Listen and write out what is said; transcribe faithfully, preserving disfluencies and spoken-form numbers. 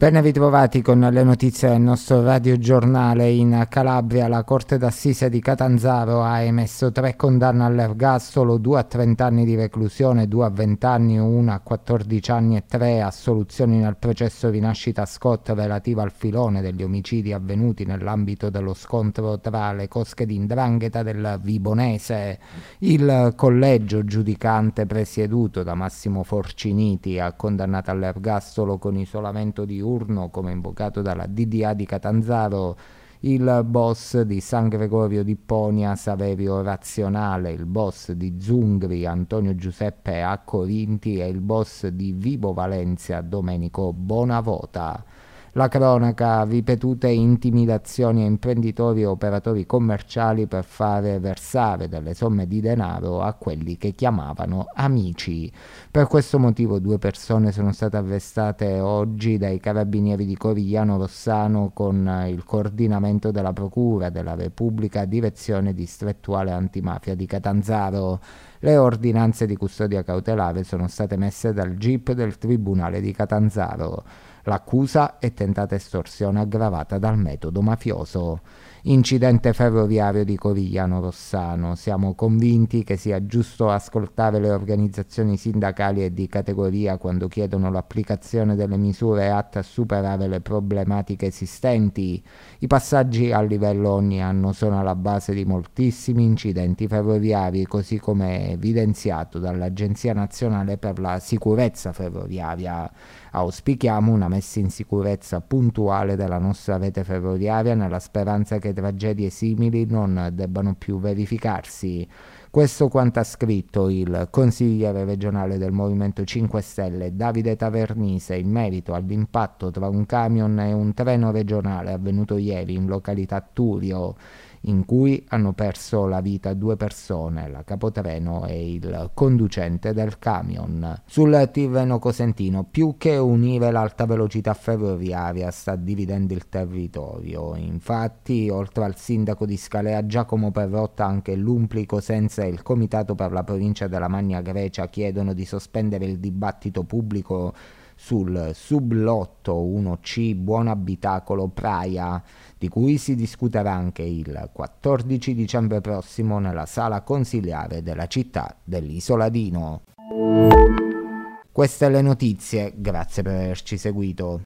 Ben ritrovati con le notizie del nostro radiogiornale. In Calabria la Corte d'Assise di Catanzaro ha emesso tre condanne all'ergastolo, due a trenta anni di reclusione, due a venti anni, una a quattordici anni e tre assoluzioni nel processo Rinascita Scott relativo al filone degli omicidi avvenuti nell'ambito dello scontro tra le cosche di 'ndrangheta del Vibonese. Il collegio giudicante presieduto da Massimo Forciniti ha condannato all'ergastolo con isolamento diurno, come invocato dalla D D A di Catanzaro, il boss di San Gregorio di Ponia Saverio Razionale, il boss di Zungri Antonio Giuseppe A. Corinti e il boss di Vibo Valencia Domenico Bonavota. La cronaca: ripetute intimidazioni a imprenditori e operatori commerciali per fare versare delle somme di denaro a quelli che chiamavano amici. Per questo motivo due persone sono state arrestate oggi dai carabinieri di Corigliano Rossano con il coordinamento della Procura della Repubblica Direzione Distrettuale Antimafia di Catanzaro. Le ordinanze di custodia cautelare sono state emesse dal G I P del Tribunale di Catanzaro. L'accusa è tentata estorsione aggravata dal metodo mafioso. Incidente ferroviario di Corigliano Rossano. Siamo convinti che sia giusto ascoltare le organizzazioni sindacali e di categoria quando chiedono l'applicazione delle misure atte a superare le problematiche esistenti. I passaggi a livello ogni anno sono alla base di moltissimi incidenti ferroviari, così come evidenziato dall'Agenzia Nazionale per la Sicurezza Ferroviaria. Auspichiamo una messa in sicurezza puntuale della nostra rete ferroviaria nella speranza che tragedie simili non debbano più verificarsi. Questo quanto ha scritto il consigliere regionale del Movimento cinque Stelle Davide Tavernise in merito all'impatto tra un camion e un treno regionale avvenuto ieri in località Turio, in cui hanno perso la vita due persone, la capotreno e il conducente del camion. Sul Tirreno Cosentino, più che unire l'alta velocità ferroviaria, sta dividendo il territorio. Infatti, oltre al sindaco di Scalea Giacomo Perrotta, anche l'Umpli Cosenza e il Comitato per la provincia della Magna Grecia chiedono di sospendere il dibattito pubblico sul sublotto uno C Buon Abitacolo Praia, di cui si discuterà anche il quattordici dicembre prossimo nella sala consiliare della città dell'Isoladino. Queste le notizie, grazie per averci seguito.